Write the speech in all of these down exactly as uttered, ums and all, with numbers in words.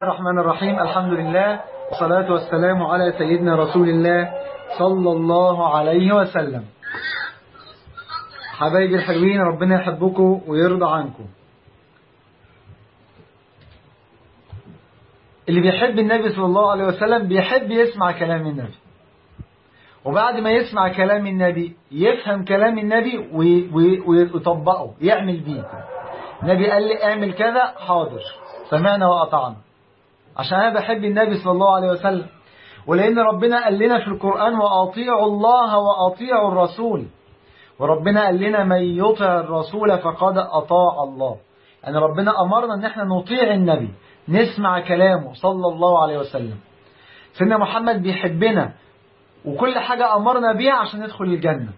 الرحمن الرحيم. الحمد لله والصلاة والسلام على سيدنا رسول الله صلى الله عليه وسلم. حبايبي الحلوين، ربنا يحبكم ويرضى عنكم. اللي بيحب النبي صلى الله عليه وسلم بيحب يسمع كلام النبي، وبعد ما يسمع كلام النبي يفهم كلام النبي ويطبقه يعمل بيه. النبي قال لي اعمل كذا، حاضر، سمعنا وأطعنا، عشان أنا بحب النبي صلى الله عليه وسلم. ولأن ربنا قال لنا في القرآن وأطيعوا الله وأطيعوا الرسول، وربنا قال لنا من يطع الرسول فقد أطاع الله. يعني ربنا أمرنا أن احنا نطيع النبي، نسمع كلامه صلى الله عليه وسلم. سيدنا محمد بيحبنا، وكل حاجة أمرنا بيها عشان ندخل الجنة،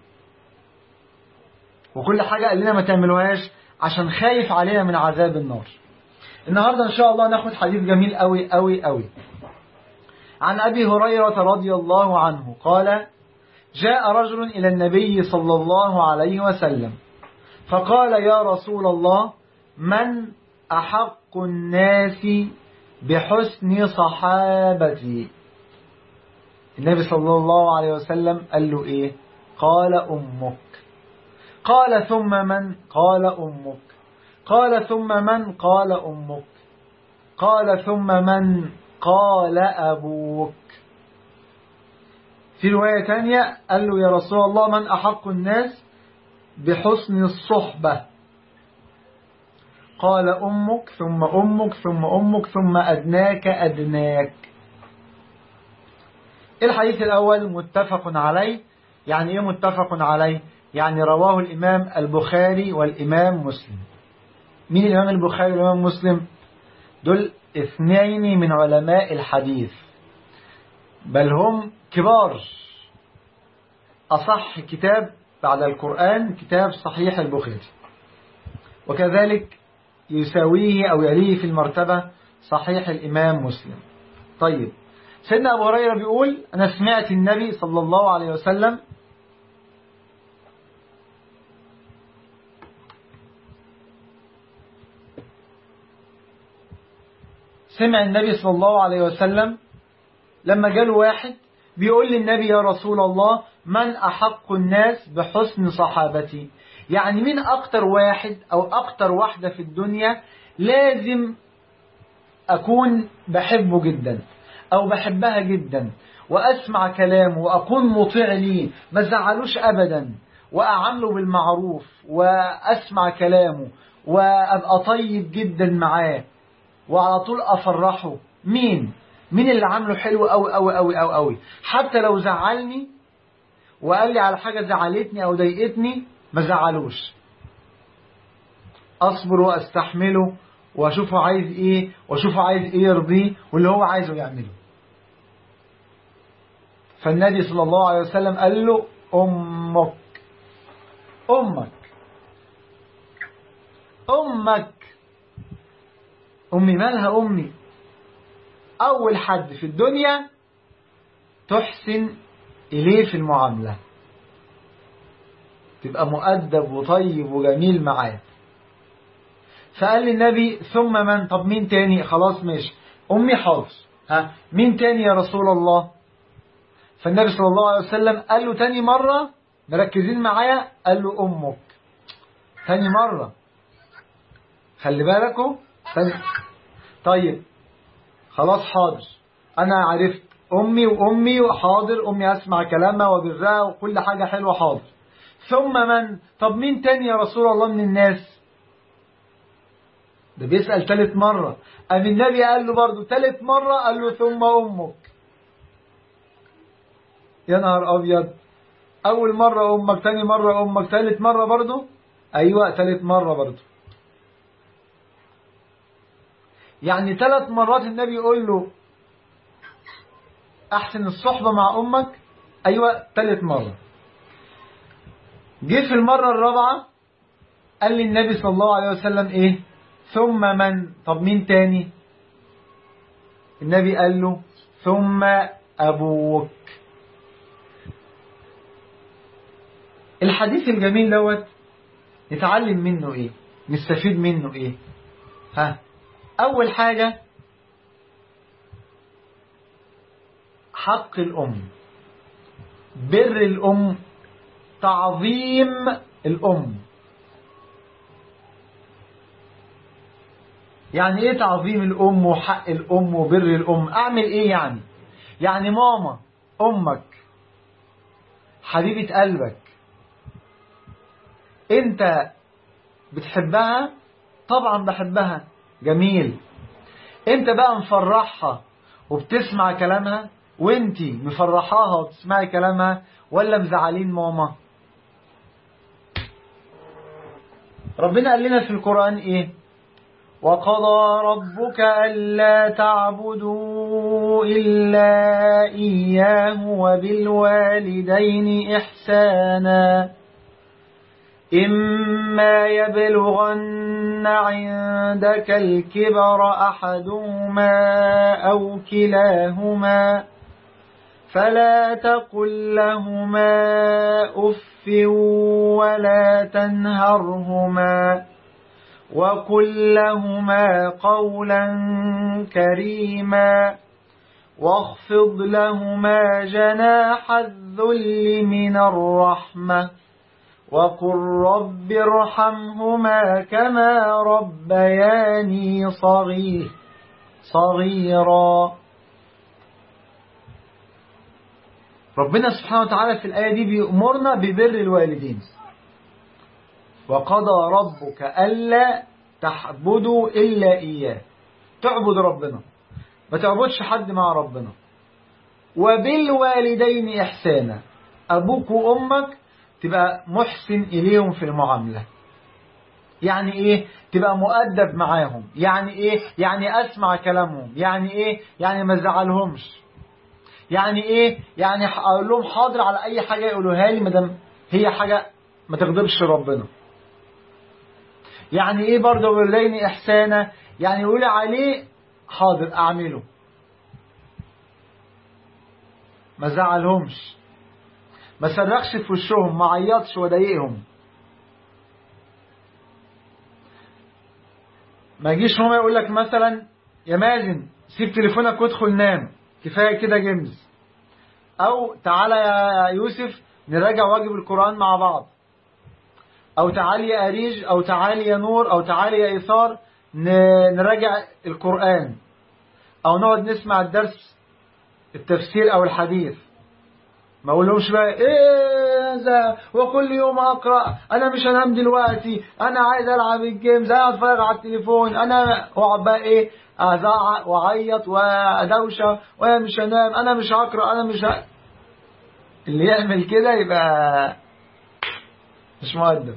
وكل حاجة قال لنا ما تعملوهاش عشان خايف علينا من عذاب النار. النهاردة إن شاء الله ناخد حديث جميل قوي قوي قوي عن أبي هريرة رضي الله عنه قال: جاء رجل إلى النبي صلى الله عليه وسلم فقال: يا رسول الله، من أحق الناس بحسن صحابتي؟ النبي صلى الله عليه وسلم قال له إيه؟ قال: أمك. قال: ثم من؟ قال: أمك. قال: ثم من؟ قال: أمك. قال: ثم من؟ قال: أبوك. في رواية تانية قال له: يا رسول الله، من أحق الناس بحسن الصحبة؟ قال: أمك، ثم أمك، ثم أمك، ثم أدناك أدناك. الحديث الأول متفق عليه. يعني إيه متفق عليه؟ يعني رواه الإمام البخاري والإمام مسلم. مين الإمام البخاري والإمام مسلم؟ دول اثنين من علماء الحديث، بل هم كبار. أصح كتاب بعد القرآن كتاب صحيح البخاري، وكذلك يساويه أو يليه في المرتبة صحيح الإمام مسلم. طيب، سيدنا أبو هريرة بيقول: أنا سمعت النبي صلى الله عليه وسلم سمع النبي صلى الله عليه وسلم لما جاله واحد بيقول للنبي: يا رسول الله، من أحق الناس بحسن صحابتي؟ يعني مين أكتر واحد أو أكتر واحدة في الدنيا لازم أكون بحبه جدا أو بحبها جدا، وأسمع كلامه وأكون مطيع ليه، ما زعلوش أبدا، وأعامله بالمعروف وأسمع كلامه وأبقى طيب جدا معاه وعلى طول أفرحه؟ مين؟ مين اللي عامله حلو أوي أوي أوي أوي أوي؟ حتى لو زعلني وقال لي على حاجة زعلتني أو ضايقتني ما زعلوش، أصبر وأستحمله وأشوفه عايز إيه وأشوفه عايز إيه يرضيه واللي هو عايزه يعمله. فالنبي صلى الله عليه وسلم قال له: أمك. أمك أمك أمي. مالها أمي؟ أول حد في الدنيا تحسن إليه في المعاملة، تبقى مؤدب وطيب وجميل معاه. فقال للنبي: ثم من؟ طب مين تاني؟ خلاص ماشي، أمي حاضر، ها مين تاني يا رسول الله؟ فالنبي صلى الله عليه وسلم قال له تاني مرة، مركزين معايا، قال له: أمك. تاني مرة، خلي بالكوا تاني. طيب خلاص حاضر، أنا عرفت أمي وأمي وحاضر، أمي أسمع كلامها وبرها وكل حاجة حلوة، حاضر. ثم من؟ طب مين تاني يا رسول الله من الناس؟ ده بيسأل ثالث مرة. أم النبي قال له برضو ثالث مرة، قال له: ثم أمك. يا نهار أبيض، أول مرة أمك، تاني مرة أمك، ثالث مرة برضو؟ أيوة، ثالث مرة برضو. يعني ثلاث مرات النبي يقول له أحسن الصحبة مع أمك. أيوة، ثالث مرة. جه في المرة الرابعة قال لي النبي صلى الله عليه وسلم إيه؟ ثم من؟ طب مين تاني؟ النبي قال له: ثم أبوك. الحديث الجميل دوت نتعلم منه إيه؟ نستفيد منه إيه؟ ها، أول حاجة حق الأم، بر الأم، تعظيم الأم. يعني ايه تعظيم الأم وحق الأم وبر الأم؟ أعمل ايه يعني؟ يعني ماما أمك حبيبة قلبك انت بتحبها؟ طبعا بحبها. جميل. انت بقى مفرحها وبتسمع كلامها، وانتي مفرحاها وبتسمعي كلامها، ولا مزعلين ماما؟ ربنا قال لنا في القرآن ايه؟ وقضى ربك ألا تعبدوا إلا إياه وبالوالدين إحسانا إما يبلغن عندك الكبر أحدهما أو كلاهما فلا تقل لهما أف ولا تنهرهما وقل لهما قولا كريما واخفض لهما جناح الذل من الرحمة وقل رب ارحمهما كما ربياني صغير صغيرا. ربنا سبحانه وتعالى في الآية دي بيأمرنا ببر الوالدين. وقضى ربك ألا تعبدوا إلا إياه، تعبد ربنا، ما تعبدش حد مع ربنا. وبالوالدين إحسانا، أبوك وأمك تبقى محسن إليهم في المعاملة. يعني إيه؟ تبقى مؤدب معاهم. يعني إيه؟ يعني أسمع كلامهم. يعني إيه؟ يعني ما زعلهمش. يعني إيه؟ يعني أقول لهم حاضر على أي حاجة يقولوها لي مادام هي حاجة ما تغضبش ربنا. يعني إيه برضه بالوالدين إحسانا؟ يعني يقول عليه حاضر أعمله، ما زعلهمش، ما صرخش في وشهم، ما عيطش وضايقهم. ما يجيش هما يقول لك مثلا يا مازن سيب تليفونك وادخل نام، كفايه كده جيمز، او تعالى يا يوسف نراجع واجب القرآن مع بعض، او تعالي يا أريج، او تعالي يا نور، او تعالي يا إيثار نراجع القرآن، او نقعد نسمع الدرس التفسير او الحديث. ما اقولهمش بقى ايه ذا وكل يوم اقرا، انا مش هنام دلوقتي، انا عايز العب الجيمز، انا اتفرج على التليفون، انا اقعد بقى ايه ازعق واعيط وادوشه وانا مش هنام، انا مش هقرا، انا مش ه... اللي يعمل كده يبقى مش مؤدب،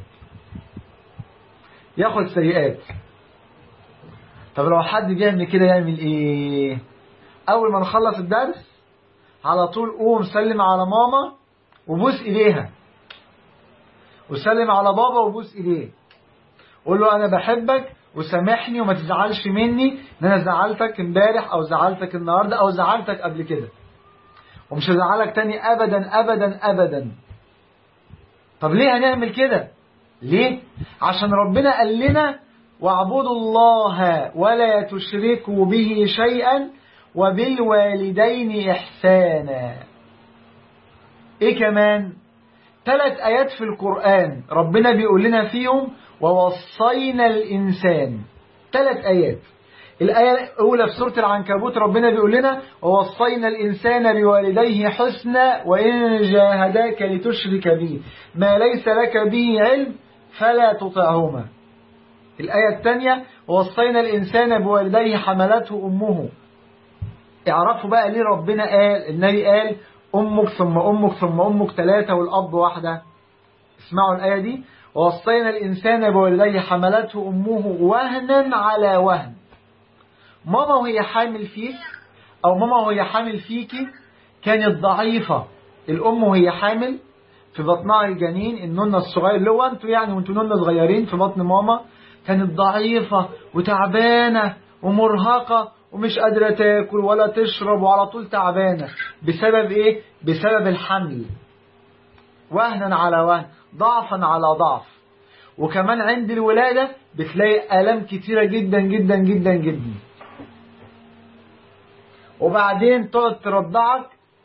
ياخد سيئات. طب لو حد بيعمل كده يعمل ايه؟ اول ما نخلص الدرس على طول قوم سلم على ماما وبوس ايديها، وسلم على بابا وبوس ايديه، قول له انا بحبك وسامحني وما تزعلش مني ان انا زعلتك امبارح او زعلتك النهارده او زعلتك قبل كده، ومش هزعلك تاني ابدا ابدا ابدا. طب ليه هنعمل كده؟ ليه؟ عشان ربنا قال لنا واعبدوا الله ولا تشركوا به شيئا وبالوالدين إحسانا. إيه كمان؟ ثلاث آيات في القرآن ربنا بيقول لنا فيهم ووصينا الإنسان. ثلاث آيات. الآية الأولى في سورة العنكبوت ربنا بيقول لنا ووصينا الإنسان بوالديه حسنا وإن جاهداك لتشرك به ما ليس لك به علم فلا تطعهما. الآية الثانية ووصينا الإنسان بوالديه حملته أمه. اعرفوا بقى ليه ربنا قال، النبي قال أمك ثم أمك ثم أمك ثلاثة والأب واحدة. اسمعوا الآية دي ووصينا الإنسان بوالديه حملته أمه وهنا على وهن. ماما وهي حامل فيك أو ماما وهي حامل فيكي كانت ضعيفة. الأم وهي حامل في بطنها الجنين النونة الصغير اللي هو أنتوا يعني وأنتوا نونة صغيرين في بطن ماما كانت ضعيفة وتعبانة ومرهقة ومش قادرة تاكل ولا تشرب وعلى طول تعبانة. بسبب ايه؟ بسبب الحمل. وهنا على وهن، ضعفا على ضعف. وكمان عند الولادة بتلاقي آلام كتيرة جدا جدا جدا جدا. وبعدين تقعد ترضعك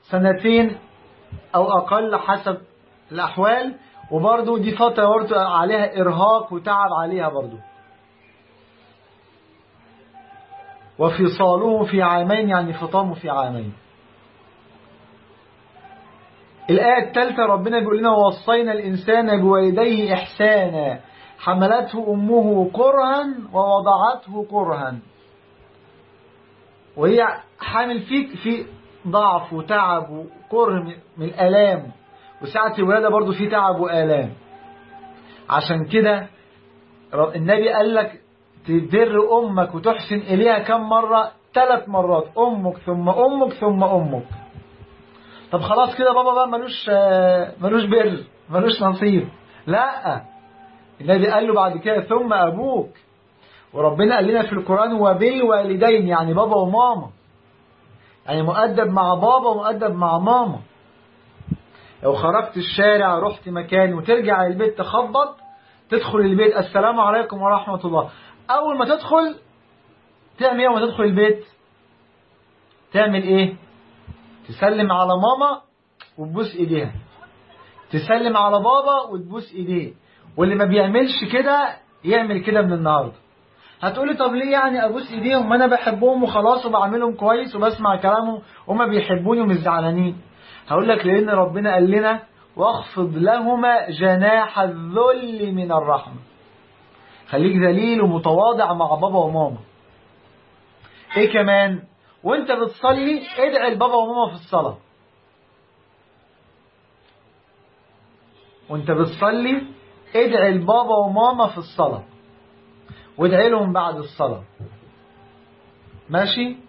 سنتين أو أقل حسب الأحوال، وبرضو دي فترة برضو عليها إرهاق وتعب عليها برضو. وفصاله في عامين، يعني فطامه في عامين. الآية الثالثة ربنا بيقول لنا ووصينا الإنسان بوالديه إحسانا حملته أمه كرها ووضعته كرها. وهي حامل فيك في ضعف وتعب وكره من الآلام، وساعة الولادة برضو في تعب وآلام. عشان كده النبي قال لك تبر أمك وتحسن إليها كم مرة؟ ثلاث مرات، أمك ثم أمك ثم أمك. طب خلاص كده بابا بقى ملوش ملوش بر، ملوش نصيب. لا، النبي قال له بعد كده ثم أبوك. وربنا قال لنا في القرآن وبالوالدين، يعني بابا وماما، يعني مؤدب مع بابا ومؤدب مع ماما. لو خرجت الشارع رحت مكان وترجع البيت تخبط، تدخل البيت السلام عليكم ورحمة الله، أول ما تدخل تعمل ايه؟ وما تدخل البيت تعمل ايه؟ تسلم على ماما وتبوس ايديها، تسلم على بابا وتبوس ايديه. واللي ما بيعملش كده يعمل كده من النهارده. هتقولي طب ليه يعني ابوس ايديهم؟ ما انا بحبهم وخلاص وبعملهم كويس وبسمع كلامهم وما بيحبوني ومش زعلانين. هقول لك لان ربنا قال لنا واخفض لهما جناح الذل من الرحمه. خليك ذليل ومتواضع مع بابا وماما. ايه كمان؟ وانت بتصلي ادعي لبابا وماما في الصلاه. وانت بتصلي ادعي لبابا وماما في الصلاه، وادعي لهم بعد الصلاه. ماشي؟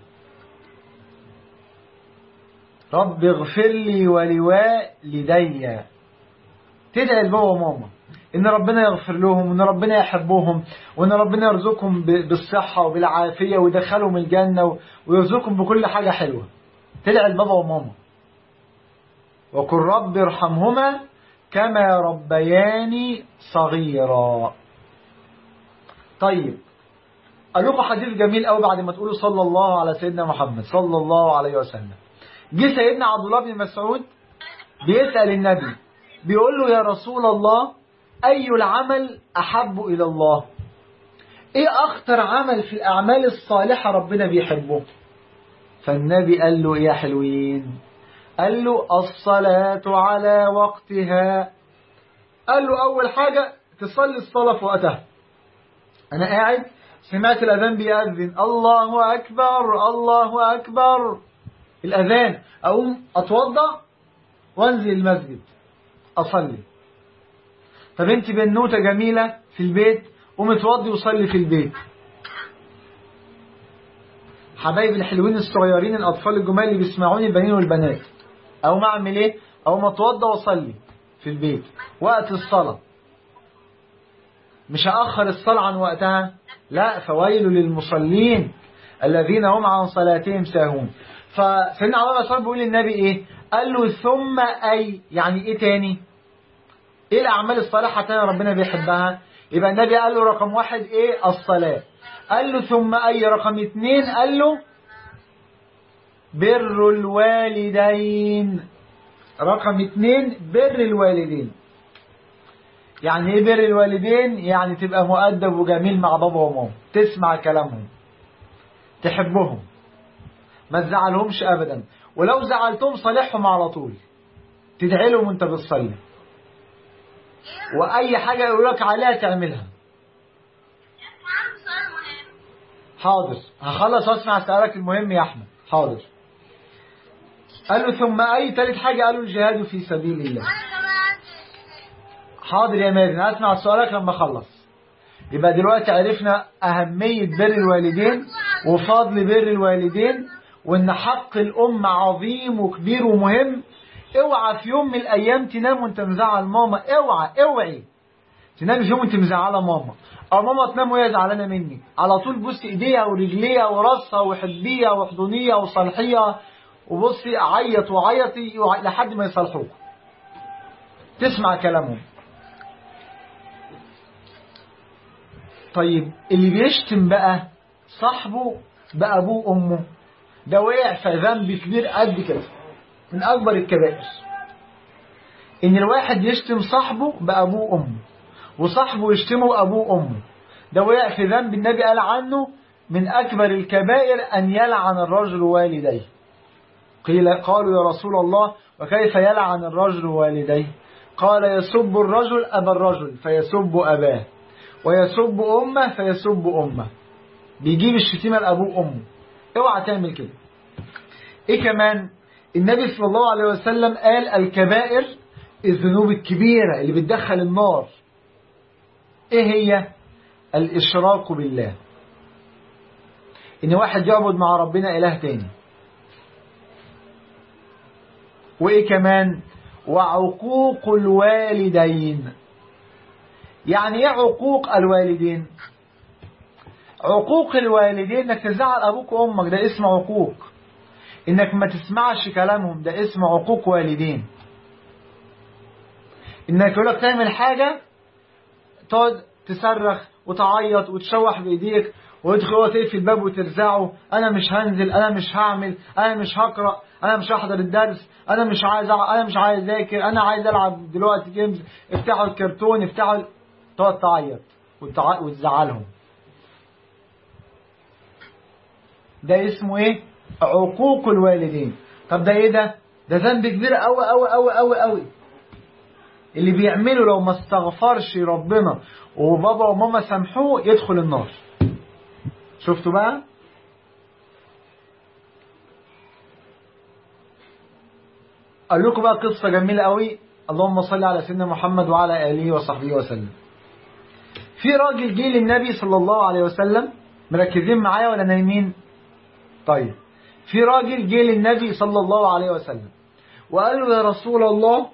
رب اغفر لي ولوالدي. تدعي لبابا وماما ان ربنا يغفر لهم، وان ربنا يحبهم، وان ربنا يرزقهم بالصحه وبالعافيه ويدخلهم الجنه ويرزقهم بكل حاجه حلوه. تدعي لبابا وماما. وقل رب ارحمهما كما ربياني صغيرا. طيب قال لكم حديث جميل قوي بعد ما تقولوا صلى الله على سيدنا محمد صلى الله عليه وسلم. جه سيدنا عبد الله بن مسعود بيسأل النبي، بيقول له يا رسول الله أي العمل أحب إلى الله؟ إيه أخطر عمل في الأعمال الصالحة ربنا بيحبه؟ فالنبي قال له إيه يا حلوين؟ قال له الصلاة على وقتها. قال له أول حاجة تصلي الصلاة في وقتها. أنا قاعد سمعت الأذان بيأذن الله أكبر الله أكبر الأذان، أقوم أتوضأ وانزل المسجد أصلي. طب انت بنوتة جميلة في البيت قوم اتوضي وصلي في البيت. حبايب الحلوين الصغيرين الأطفال الجمال اللي بيسمعوني البنين والبنات، أقوم أعمل إيه؟ أقوم أتوضى وأصلي في البيت وقت الصلاة. مش هأخر الصلاة عن وقتها، لا، فويل للمصلين الذين هم عن صلاتهم ساهون. فسيدنا عبد الله بن مسعود بيقول للنبي إيه؟ قال له ثم أي، يعني إيه تاني؟ إيه الأعمال الصالحة تاني ربنا بيحبها؟ يبقى النبي قال له رقم واحد إيه؟ الصلاة. قال له ثم أي رقم اتنين؟ قال له بر الوالدين. رقم اتنين بر الوالدين. يعني ايه بر الوالدين؟ يعني تبقى مؤدب وجميل مع بابا وماما، تسمع كلامهم، تحبهم، ما تزعلهمش ابدا، ولو زعلتهم صالحهم على طول، تدعي لهم وانت بتصلي، واي حاجه يقول لك عليها تعملها. حاضر هخلص واسمع سؤالك المهم يا احمد. حاضر. قال له ثم اي ثالث حاجه؟ قالوا الجهاد في سبيل الله. حاضر يا مازن هسمع سؤالك لما اخلص. يبقى دلوقتي عرفنا اهميه بر الوالدين وفضل بر الوالدين، وان حق الام عظيم وكبير ومهم. اوعى في يوم من الايام تنام وانت مزعل ماما. اوعى اوعي تنام في يوم وانت مزعله ماما، او ماما تنام وهي زعلانه مني. على طول بصي ايديها ورجليها وراسها وحبيها واحضنيها وصالحيها، وبصي عيط وعيطي لحد ما يصالحوك، تسمع كلامهم. طيب اللي بيشتم بقى صاحبه بأبوه وأمه، ده وقع في ذنب كبير قد كده. من أكبر الكبائر إن الواحد يشتم صاحبه بأبوه وأمه، وصاحبه يشتمه بأبوه وأمه. ده وقع في ذنب النبي قال عنه من أكبر الكبائر أن يلعن الرجل والديه. قيل قالوا يا رسول الله وكيف يلعن الرجل والديه؟ قال يسب الرجل أبا الرجل فيسب أباه، ويسب أمه فيسب أمه. بيجيب الشتيمة لأبوه وأمه. اوعى تعمل كده. ايه كمان؟ النبي صلى الله عليه وسلم قال الكبائر الذنوب الكبيرة اللي بتدخل النار. ايه هي؟ الإشراك بالله، ان واحد يعبد مع ربنا إله تاني. وايه كمان؟ وعقوق الوالدين. يعني ايه عقوق الوالدين؟ عقوق الوالدين انك تزعل ابوك وامك، ده اسم عقوق. انك ما تسمعش كلامهم، ده اسم عقوق والدين. انك يقولك تعمل حاجة تقعد تصرخ وتعيط وتشوح بايديك وتدخل تقفل الباب وترزعه، انا مش هنزل، انا مش هعمل، انا مش هقرأ، انا مش هحضر الدرس، انا مش عايز انا مش عايز اذاكر، انا عايز العب دلوقتي جيمز، افتحوا الكرتون، افتحوا. تقعد تعيط وتزعلهم. ده اسمه ايه؟ عقوق الوالدين. طب ده ايه ده؟ ده ذنب كبير قوي قوي قوي قوي قوي. اللي بيعمله لو ما استغفرش ربنا وبابا وماما سامحوه يدخل النار. شفتوا بقى؟ قال لكم بقى قصة جميلة قوي. اللهم صل على سيدنا محمد وعلى آله وصحبه وسلم. في راجل جه للنبي صلى الله عليه وسلم. مركزين معايا ولا نايمين؟ طيب. في راجل جه للنبي صلى الله عليه وسلم وقال له يا رسول الله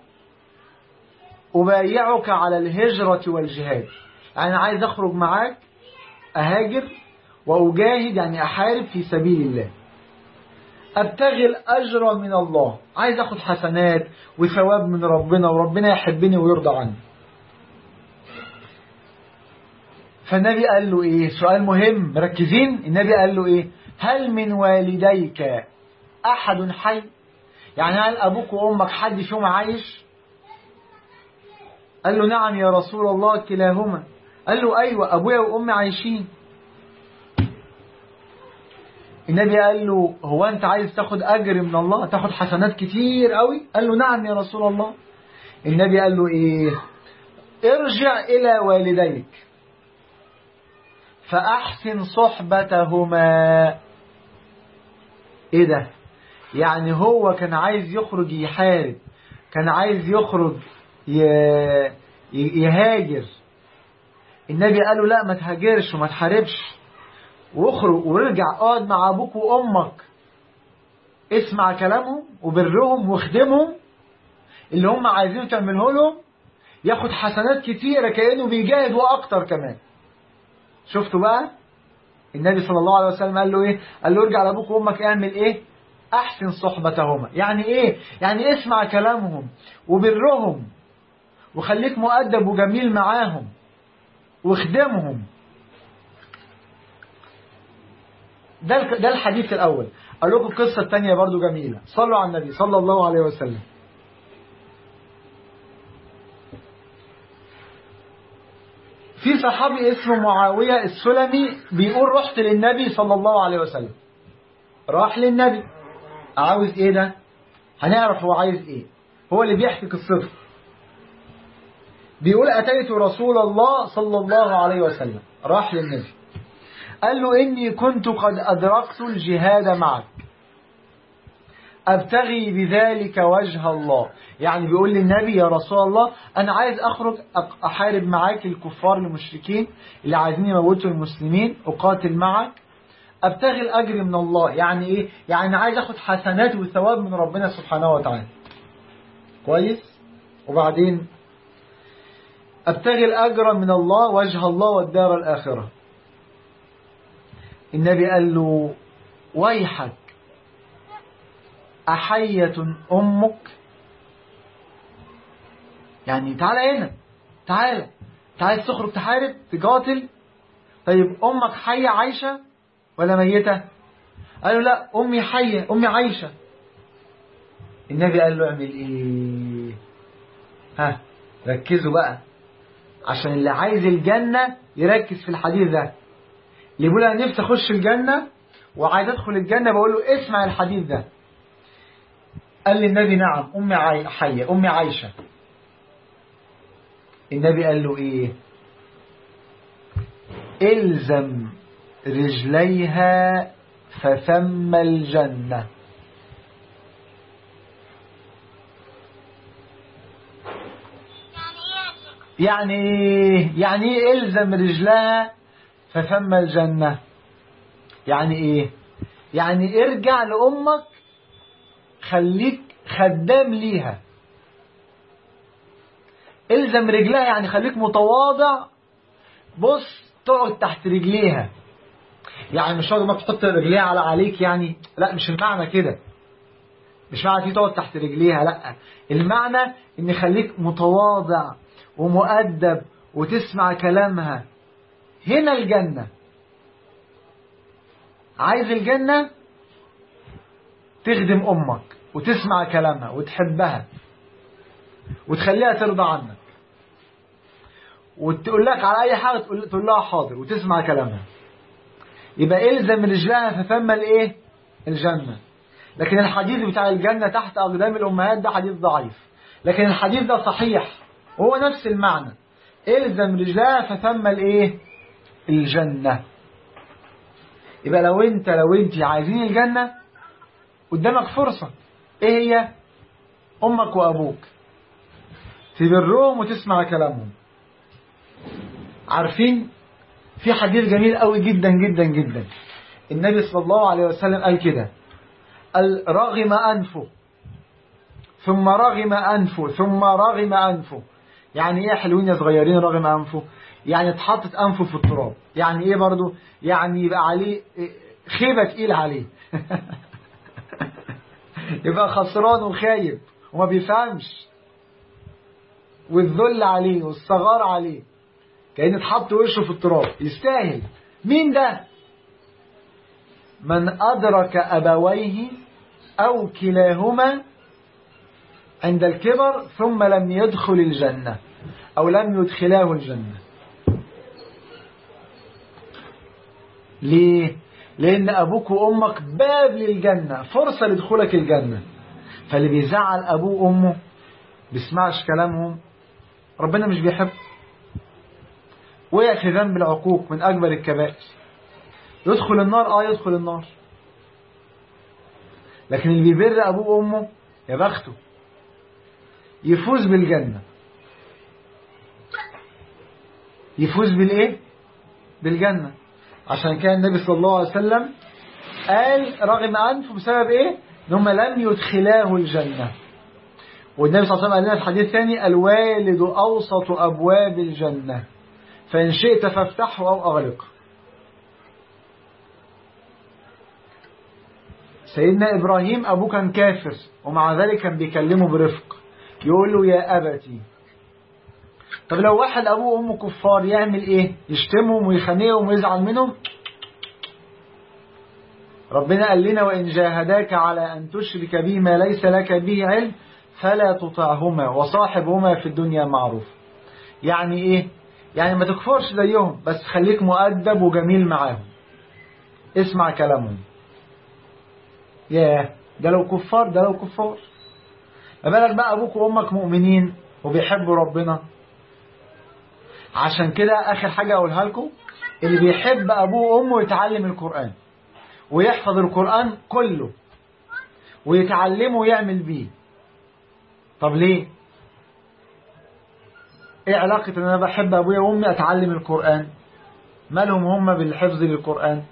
أبايعك على الهجرة والجهاد. يعني عايز أخرج معاك أهاجر وأجاهد، يعني أحارب في سبيل الله، أبتغي الأجر من الله، عايز أخذ حسنات وثواب من ربنا وربنا يحبني ويرضى عني. فالنبي قال له إيه؟ سؤال مهم، مركزين. النبي قال له إيه؟ هل من والديك أحد حي؟ يعني هل أبوك وأمك حد فيهم عايش؟ قال له نعم يا رسول الله كلاهما. قال له أيوة أبويا وأمي عايشين. النبي قال له هو أنت عايز تاخد أجر من الله، تاخد حسنات كتير قوي؟ قال له نعم يا رسول الله. النبي قال له إيه؟ ارجع إلى والديك فأحسن صحبتهما. إيه ده؟ يعني هو كان عايز يخرج يحارب، كان عايز يخرج يهاجر. النبي قال له لا ما تهاجرش وما تحاربش، واخرج ورجع اقعد مع ابوك وامك، اسمع كلامهم وبرهم واخدمهم، اللي هم عايزين تعمله لهم ياخد حسنات كتيرة كأنه بيجاهد واكتر كمان. شفتوا بقى؟ النبي صلى الله عليه وسلم قال له ايه؟ قال له ارجع لابوك وامك اعمل ايه؟ احسن صحبتهما. يعني ايه؟ يعني اسمع كلامهم وبرهم وخليك مؤدب وجميل معاهم واخدمهم. ده ده الحديث الأول. قال لكم القصة الثانية برضو جميلة. صلوا على النبي صلى الله عليه وسلم. في صحابي اسمه معاوية السلمي بيقول رحت للنبي صلى الله عليه وسلم. راح للنبي عاوز ايه؟ ده هنعرف هو عايز ايه. هو اللي بيحكي قصته. بيقول أتيت رسول الله صلى الله عليه وسلم. راح للنبي قال له إني كنت قد أدركت الجهاد معك أبتغي بذلك وجه الله. يعني بيقول للنبي يا رسول الله أنا عايز أخرج أحارب معاك الكفار المشركين اللي عايزين يموتوا المسلمين، أقاتل معك أبتغي الأجر من الله. يعني إيه؟ يعني عايز أخذ حسنات وثواب من ربنا سبحانه وتعالى. كويس؟ وبعدين أبتغي الأجر من الله وجه الله والدار الآخرة. النبي قال له ويحك أحية أمك؟ يعني تعالى هنا، تعالى تعالى تخرج تحارب تقاتل. طيب أمك حية عايشة ولا ميتة؟ قال له لا أمي حية، أمي عايشة. النبي قال له اعمل ايه؟ ها ركزوا بقى، عشان اللي عايز الجنة يركز في الحديث ده. اللي يقول انا نفسي اخش الجنة وعايز ادخل الجنة بقول له اسمع الحديث ده. قال لي النبي نعم امي عاي... حية امي عايشة. النبي قال له ايه؟ الزم رجليها فثم الجنة. يعني ايه؟ يعني ايه الزم رجلها فثم الجنة؟ يعني ايه؟ يعني ارجع لأمك خليك خدام ليها. الزم رجلها يعني خليك متواضع، بص تقعد تحت رجليها. يعني مش شرط ما تحط رجليها على عليك يعني، لا مش المعنى كده، مش معنى دي تقعد تحت رجليها، لا المعنى ان خليك متواضع ومؤدب وتسمع كلامها. هنا الجنة. عايز الجنة تخدم أمك وتسمع كلامها وتحبها وتخليها ترضى عنك وتقول لك على أي حاجة تقول لها حاضر وتسمع كلامها. يبقى إلزم رجلها فثم الإيه؟ الجنة. لكن الحديث بتاع الجنة تحت أقدام الأمهات ده حديث ضعيف، لكن الحديث ده صحيح وهو نفس المعنى. إلزم رجلها فثم الإيه؟ الجنة. يبقى لو أنت لو أنت عايزين الجنة قدامك فرصة، إيه هي؟ أمك وأبوك تبرهم وتسمع كلامهم. عارفين في حديث جميل قوي جدا جدا جدا، النبي صلى الله عليه وسلم قال كده: قال رغم أنفه ثم رغم أنفه ثم رغم أنفه. يعني إيه حلوين يا صغيرين رغم أنفه؟ يعني اتحطت أنفه في التراب. يعني إيه برضو؟ يعني يبقى عليه خيبة تقيل عليه يبقى خسران وخايب وما بيفهمش، والذل عليه والصغار عليه، كأن اتحط وشه في التراب. يستاهل. مين ده؟ من أدرك أبويه أو كلاهما عند الكبر ثم لم يدخل الجنة أو لم يدخلاه الجنة. ليه؟ لأن أبوك وأمك باب للجنة، فرصة لدخولك الجنة. فاللي بيزعل أبوه وأمه بيسمعش كلامهم ربنا مش بيحب، وقع في ذنب العقوق من أكبر الكبائر. يدخل النار، آه يدخل النار. لكن اللي بيبر أبوه وأمه يا بخته يفوز بالجنة. يفوز بالإيه؟ بالجنة. عشان كان النبي صلى الله عليه وسلم قال رغم أنفه بسبب إيه؟ إنهم لم يدخلاه الجنة. والنبي صلى الله عليه وسلم قال لنا في الحديث الثاني: الوالد أوسط أبواب الجنة فإن شئت فافتحه أو أغلقه. سيدنا إبراهيم أبوه كان كافر ومع ذلك كان بيكلمه برفق، يقول له يا أبتي. طب لو واحد أبوه وأمه كفار يعمل إيه؟ يشتمهم ويخانقهم ويزعل منهم؟ ربنا قال لنا: وإن جاهداك على أن تشرك به ما ليس لك به علم فلا تطعهما وصاحبهما في الدنيا معروف. يعني إيه؟ يعني ما تكفرش زيهم، بس خليك مؤدب وجميل معاهم، اسمع كلامهم. ياه ده لو كفار، ده لو كفار. ما بالك بقى أبوك وأمك مؤمنين وبيحبوا ربنا. عشان كده آخر حاجة أقولها لكم: اللي بيحب أبوه وأمه يتعلم القرآن ويحفظ القرآن كله ويتعلمه ويعمل بيه. طب ليه؟ ايه علاقة ان انا بحب ابويا وامي اتعلم القرآن؟ مالهم هم بالحفظ للقرآن؟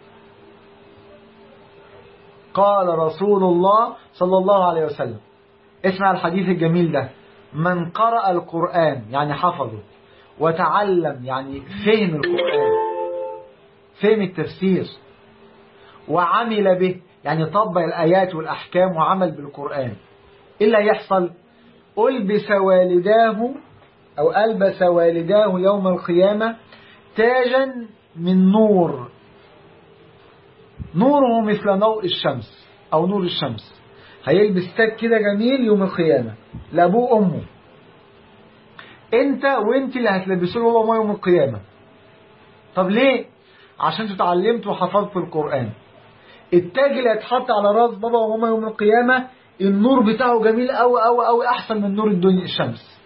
قال رسول الله صلى الله عليه وسلم، اسمع الحديث الجميل ده: من قرأ القرآن يعني حفظه، وتعلم يعني فهم القرآن، فهم التفسير، وعمل به يعني طبق الآيات والأحكام وعمل بالقرآن، إيه اللي هيحصل؟ ألبس والداه أو ألبس والداه يوم القيامة تاجا من نور، نوره مثل نور الشمس أو نور الشمس. هيلبس تاج كده جميل يوم القيامة لأبوه وأمه. انت وانت اللي هتلبسوا له بابا يوم القيامة. طب ليه؟ عشان تتعلمتوا وحفظتوا القرآن. التاج اللي هيتحط على راس بابا وماما يوم القيامة النور بتاعه جميل قوي قوي قوي، احسن من نور الدنيا الشمس.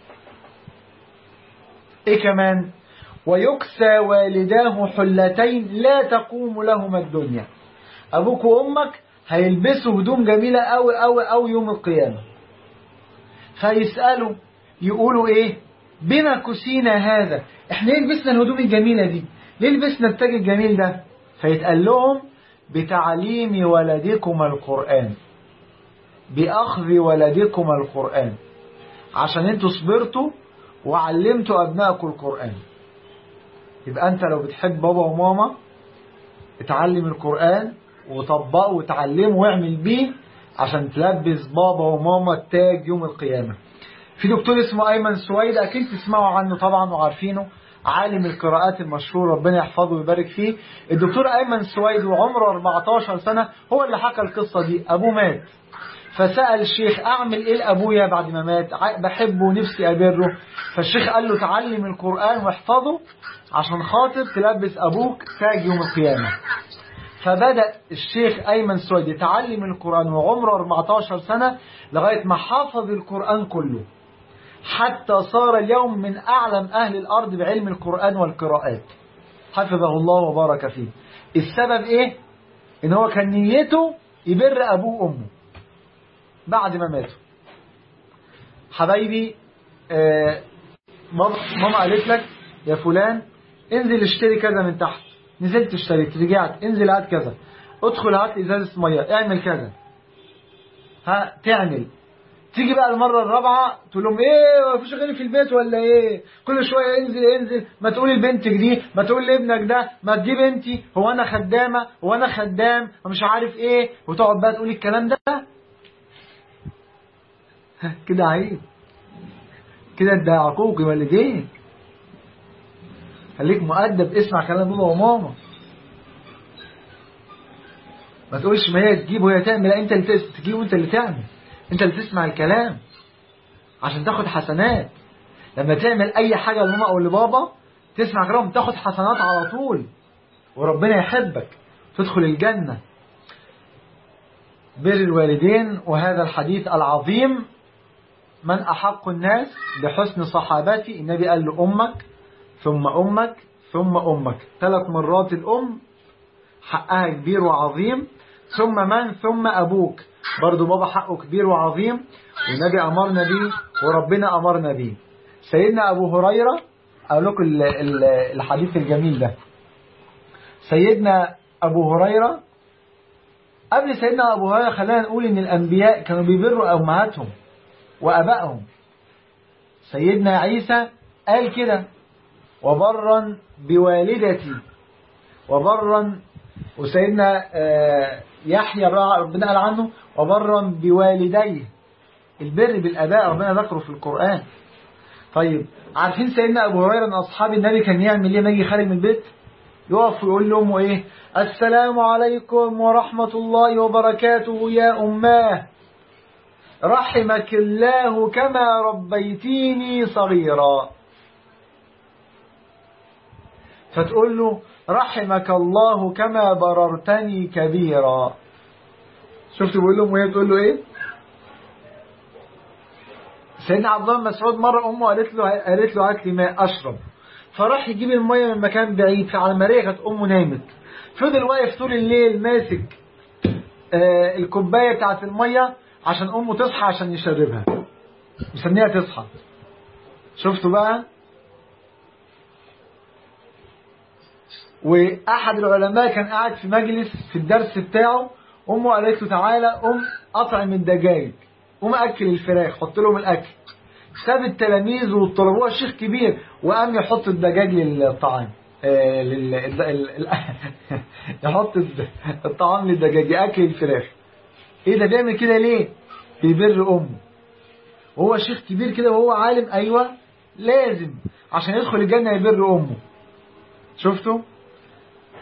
ايه كمان؟ ويكسى والداه حلتين لا تقوم لهما الدنيا. ابوك وامك هيلبسوا هدوم جميلة قوي قوي قوي يوم القيامة. فيسألوا يقولوا ايه؟ بما كسينا هذا، احنا ليه لبسنا الهدوم الجميلة دي؟ ليه لبسنا التاج الجميل ده؟ فيتقال لهم بتعليم ولدكم القرآن، بأخذ ولدكم القرآن، عشان انتوا صبرتوا وعلمتوا أبنائكم القرآن. يبقى انت لو بتحب بابا وماما اتعلم القرآن وطبقه وتعلمه واعمل بيه عشان تلبس بابا وماما التاج يوم القيامة. في دكتور اسمه أيمن سويد، أكيد تسمعوا عنه طبعا وعارفينه، عالم القراءات المشهور ربنا يحفظه ويبارك فيه. الدكتور أيمن سويد وعمره أربعتاشر سنة هو اللي حكى القصة دي. أبوه مات، فسأل الشيخ أعمل إيه لأبويا بعد ما مات، بحبه ونفسي أبره. فالشيخ قال له تعلم القرآن واحفظه عشان خاطر تلبس أبوك تاج يوم القيامة. فبدأ الشيخ أيمن سويد يتعلم القرآن وعمره أربعتاشر سنة لغاية ما حافظ القرآن كله، حتى صار اليوم من أعلم أهل الأرض بعلم القرآن والقراءات، حفظه الله وبارك فيه. السبب إيه؟ إن هو كان نيته يبر أبوه وأمه بعد ما ماتوا. حبايبي، آه ماما قالت لك يا فلان انزل اشتري كذا من تحت، نزلت اشتريت، رجعت انزل هات كذا، ادخل هات ازازة مية، اعمل كذا، ها تعمل. تيجي بقى المرة الرابعة تقول لهم ايه مفيش غيري في البيت ولا ايه؟ كل شوية انزل انزل، ما تقول لبنتك دي، ما تقول لابنك ده، ما تجيب انتي، هو انا خدامة، هو انا خدام، ومش عارف ايه، وتقعد بقى تقول الكلام ده. كده عيب، كده انت عقوق والديك. خليك مؤدب، اسمع كلام بابا وماما. ما تقولش ما هي تجيب وهي تعمل، لا انت اللي تجيب وانت اللي تعمل، انت اللي تسمع الكلام عشان تاخد حسنات. لما تعمل اي حاجة لماما او لبابا تسمع كلام تاخد حسنات على طول، وربنا يحبك تدخل الجنة. بر الوالدين. وهذا الحديث العظيم من أحق الناس بحسن صحابتي، النبي قال له أمك ثم أمك ثم أمك، ثلاث مرات الأم حقها كبير وعظيم، ثم من ثم أبوك، برضو بابا حقه كبير وعظيم، والنبي أمرنا به وربنا أمرنا به. سيدنا أبو هريرة، أقول لكم الحديث الجميل ده. سيدنا أبو هريرة، قبل سيدنا أبو هريرة خلينا نقول إن الأنبياء كانوا بيبروا أمهاتهم وأبائهم. سيدنا عيسى قال كده وبرا بوالدتي وبرا، وسيدنا يحيى ربنا قال عنه وبرا بوالديه. البر بالآباء ربنا ذكره في القرآن. طيب عارفين سيدنا أبو هريرة من أصحاب النبي كان يعمل ايه لما يجي خارج من البيت؟ يقف ويقول لأمه ايه؟ السلام عليكم ورحمة الله وبركاته يا أماه، رحمك الله كما ربيتيني صغيرا. فتقول له رحمك الله كما بررتني كبيرا. شفت بيقول لهم وهي تقول له ايه؟ سيدنا عبد الله بن مسعود مره امه قالت له قالت له هات لي ماء اشرب، فراح يجيب الميه من مكان بعيد، فعلى ما رجعت امه نامت، فضل واقف طول الليل ماسك آه الكوبايه بتاعت الميه عشان امه تصحى عشان يشربها، مستنيها تصحى. شفتوا بقى؟ واحد العلماء كان قاعد في مجلس في الدرس بتاعه، امه قالت له تعالى قوم اطعم الدجاج، قوم اكل الفراخ، حط لهم الاكل. ساب التلاميذ وطلبوها الشيخ كبير وقام يحط الدجاج للطعام، آه لل... ال... ال... يحط الطعام للدجاج، ياكل الفراخ. ايه ده بيعمل كده ليه؟ بيبر امه. وهو شيخ كبير كده وهو عالم، ايوه لازم عشان يدخل الجنه يبر امه. شفتوا؟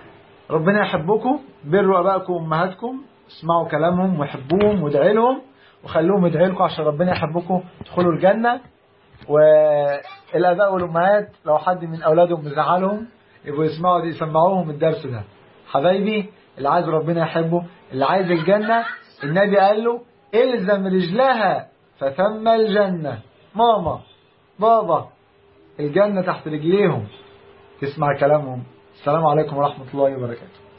ربنا يحبكم، بروا ابائكم وامهاتكم، اسمعوا كلامهم وحبوهم وادعوا لهم، وخلوهم يدعي لكم عشان ربنا يحبكم تدخلوا الجنة. والآباء والأمهات لو حد من أولادهم مزعلهم يبقوا يسمعوا يسمعوهم الدرس ده. حبايبي اللي عايز ربنا يحبه، اللي عايز الجنة، النبي قال له الزم رجلها فثم الجنة. ماما بابا الجنة تحت رجليهم، تسمع كلامهم. السلام عليكم ورحمة الله وبركاته.